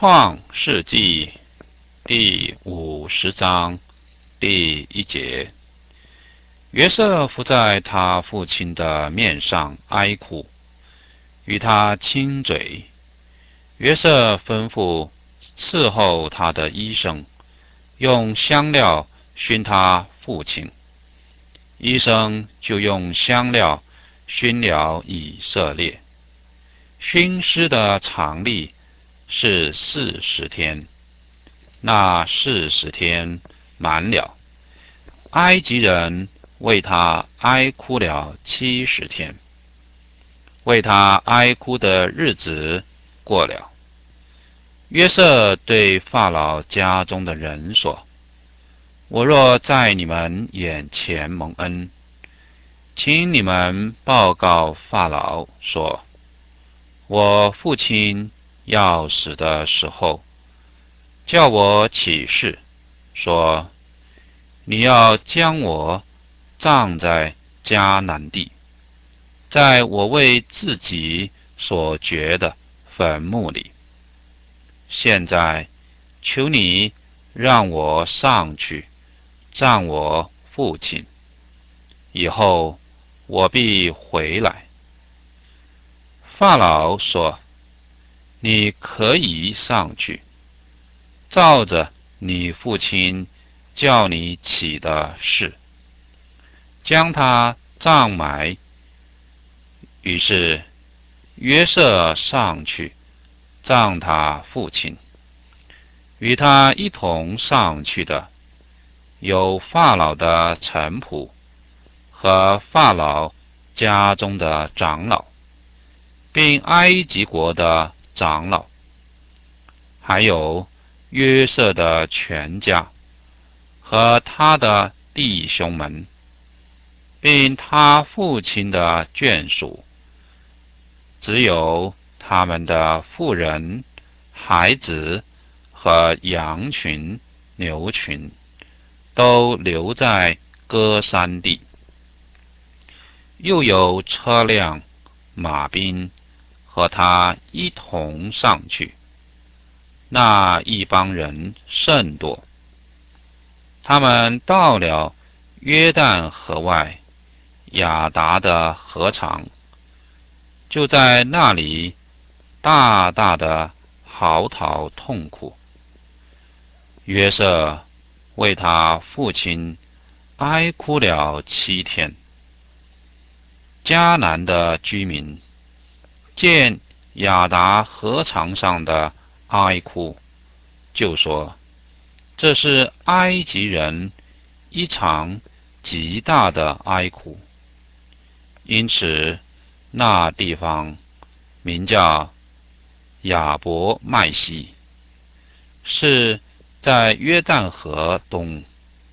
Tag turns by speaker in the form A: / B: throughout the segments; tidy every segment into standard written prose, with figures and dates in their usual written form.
A: 创世纪第50章第1节，约瑟伏在他父亲的面上哀哭，与他亲嘴。约瑟吩咐伺候他的医生用香料熏他父亲，医生就用香料熏了以色列。熏尸的常例是40天，那40天满了，埃及人为他哀哭了70天。为他哀哭的日子过了，约瑟对法老家中的人说：我若在你们眼前蒙恩，请你们报告法老说，我父亲要死的时候，叫我起誓说，你要将我葬在迦南地，在我为自己所掘的坟墓里。现在求你让我上去葬我父亲，以后我必回来。法老说，你可以上去，照着你父亲叫你起的事，将他葬埋。于是约瑟上去葬他父亲，与他一同上去的有法老的臣仆和法老家中的长老，并埃及国的长老，还有约瑟的全家和他的弟兄们，并他父亲的眷属，只有他们的妇人、孩子和羊群、牛群都留在歌珊地。又有车辆、马兵和他一同上去，那一帮人甚多。他们到了约旦河外亚达的河场，就在那里大大的嚎啕痛哭。约瑟为他父亲哀哭了7天。迦南的居民见亚达河场上的哀哭，就说，这是埃及人一场极大的哀哭。因此那地方名叫亚伯麦西，是在约旦河东。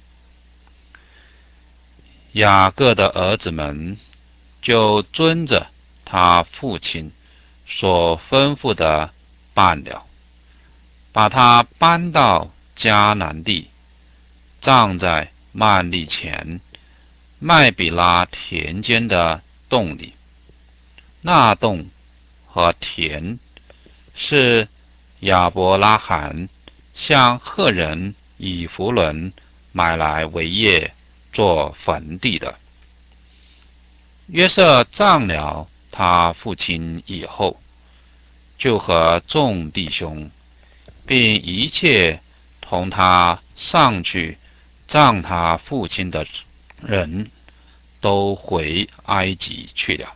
A: 雅各的儿子们就遵着他父亲所吩咐的办了，把他搬到迦南地，葬在幔利前麦比拉田间的洞里。那洞和田是亚伯拉罕向赫人以弗伦买来为业做坟地的。约瑟葬了他父亲以后，就和众弟兄并一切同他上去葬他父亲的人都回埃及去了。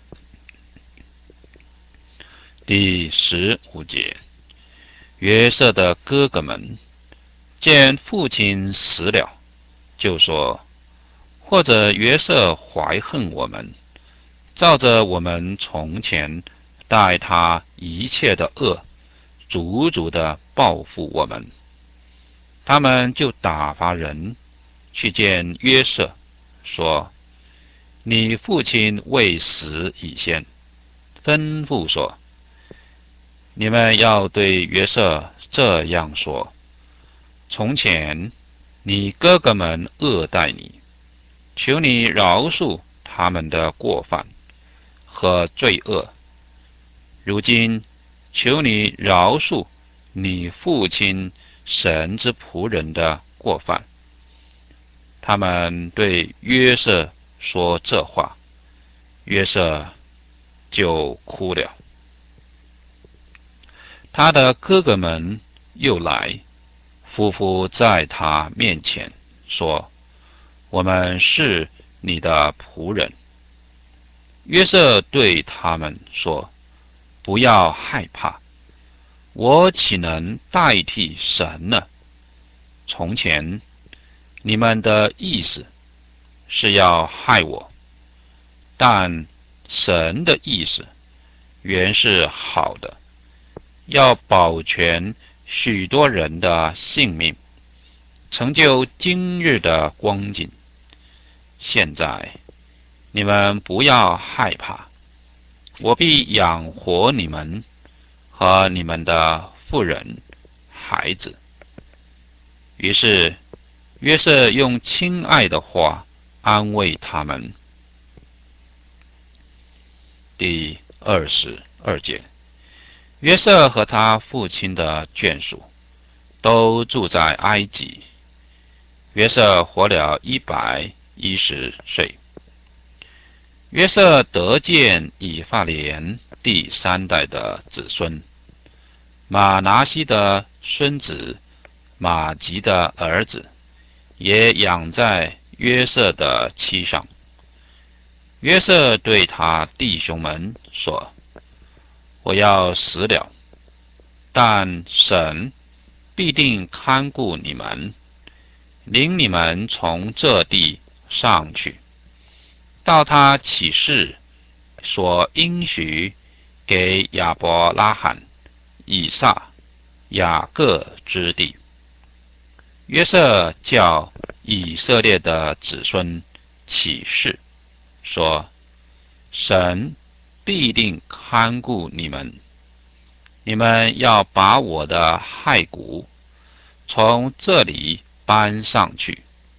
A: 第15节，约瑟的哥哥们见父亲死了，就说，或者约瑟怀恨我们，照着我们从前待他一切的恶，足足的报复我们。他们就打发人去见约瑟，说，你父亲未死以先，吩咐说，你们要对约瑟这样说，从前你哥哥们恶待你，求你饶恕他们的过犯和罪恶。如今求你饶恕你父亲神之仆人的过犯。他们对约瑟说这话，约瑟就哭了。他的哥哥们又来，夫妇在他面前说：我们是你的仆人。约瑟对他们说：不要害怕，我岂能代替神呢？从前你们的意思是要害我，但神的意思原是好的，要保全许多人的性命，成就今日的光景。现在你们不要害怕，我必养活你们和你们的妇人、孩子。于是约瑟用亲爱的话安慰他们。第22节，约瑟和他父亲的眷属都住在埃及。约瑟活了110岁。约瑟得见以法莲第3代的子孙，马拿西的孙子马吉的儿子也养在约瑟的妻上。约瑟对他弟兄们说：我要死了，但神必定看顾你们，领你们从这地上去，到他起誓所应许给亚伯拉罕、以撒、雅各之地。约瑟叫以色列的子孙起誓说：神必定看顾你们，你们要把我的骸骨从这里搬上去。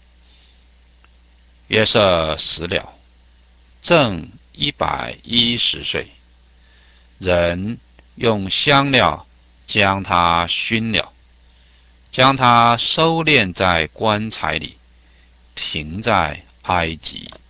A: 约瑟死了，正110岁。人用香料将他熏了，将他收敛在棺材里，停在埃及。